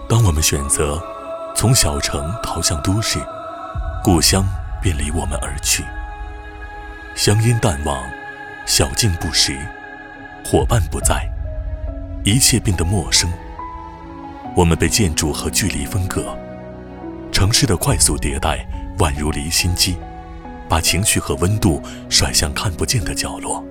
当我们选择从小城逃向都市，故乡便离我们而去。乡音淡忘，小径不识，伙伴不在，一切变得陌生。我们被建筑和距离分隔，城市的快速迭代宛如离心机，把情绪和温度甩向看不见的角落。